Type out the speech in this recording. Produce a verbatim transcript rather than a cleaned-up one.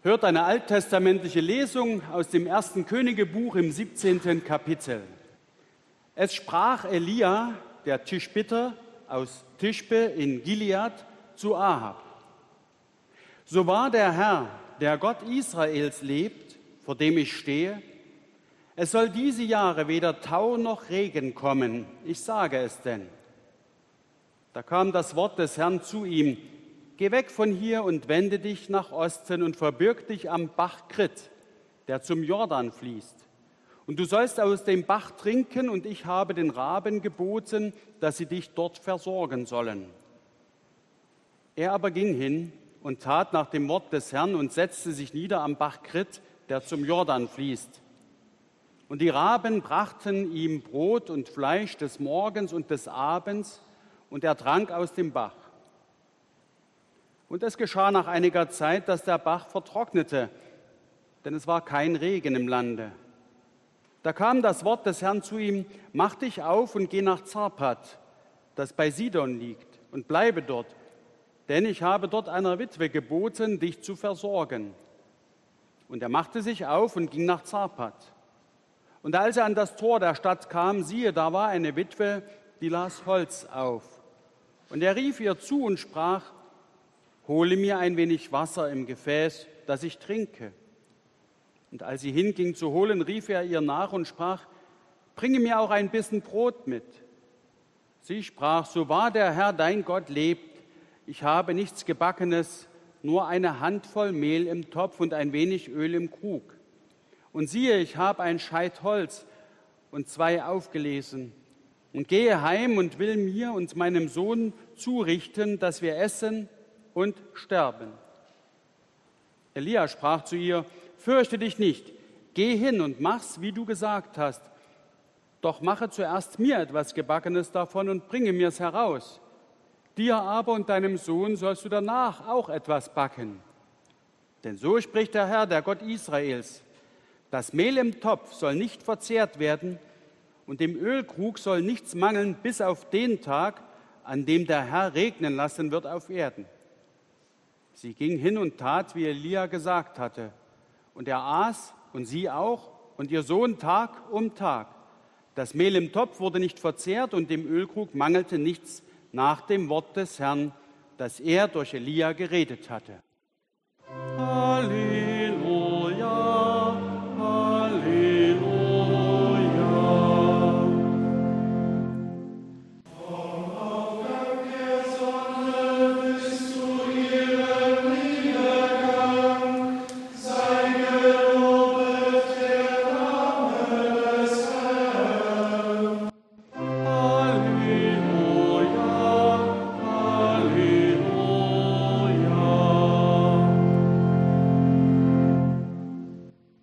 Hört eine alttestamentliche Lesung aus dem ersten Königebuch im siebzehnten Kapitel. Es sprach Elia, der Tischbiter aus Tischbe in Gilead, zu Ahab: So wahr der Herr, der Gott Israels lebt, vor dem ich stehe, es soll diese Jahre weder Tau noch Regen kommen, ich sage es denn. Da kam das Wort des Herrn zu ihm: Geh weg von hier und wende dich nach Osten und verbirg dich am Bach Krit, der zum Jordan fließt. Und du sollst aus dem Bach trinken, und ich habe den Raben geboten, dass sie dich dort versorgen sollen. Er aber ging hin und tat nach dem Wort des Herrn und setzte sich nieder am Bach Krit, der zum Jordan fließt. Und die Raben brachten ihm Brot und Fleisch des Morgens und des Abends, und er trank aus dem Bach. Und es geschah nach einiger Zeit, dass der Bach vertrocknete, denn es war kein Regen im Lande. Da kam das Wort des Herrn zu ihm: Mach dich auf und geh nach Zarpat, das bei Sidon liegt, und bleibe dort, denn ich habe dort einer Witwe geboten, dich zu versorgen. Und er machte sich auf und ging nach Zarpat. Und als er an das Tor der Stadt kam, siehe, da war eine Witwe, die las Holz auf. Und er rief ihr zu und sprach: Hole mir ein wenig Wasser im Gefäß, dass ich trinke. Und als sie hinging zu holen, rief er ihr nach und sprach: Bringe mir auch ein bisschen Brot mit. Sie sprach: So wahr der Herr, dein Gott, lebt, ich habe nichts Gebackenes, nur eine Handvoll Mehl im Topf und ein wenig Öl im Krug. Und siehe, ich habe ein Scheit Holz und zwei aufgelesen. Und gehe heim und will mir und meinem Sohn zurichten, dass wir essen und sterben. Elia sprach zu ihr: Fürchte dich nicht, geh hin und mach's, wie du gesagt hast. Doch mache zuerst mir etwas Gebackenes davon und bringe mir's heraus. Dir aber und deinem Sohn sollst du danach auch etwas backen. Denn so spricht der Herr, der Gott Israels: Das Mehl im Topf soll nicht verzehrt werden und im Ölkrug soll nichts mangeln bis auf den Tag, an dem der Herr regnen lassen wird auf Erden. Sie ging hin und tat, wie Elia gesagt hatte. Und er aß, und sie auch, und ihr Sohn Tag um Tag. Das Mehl im Topf wurde nicht verzehrt, und im Ölkrug mangelte nichts nach dem Wort des Herrn, das er durch Elia geredet hatte.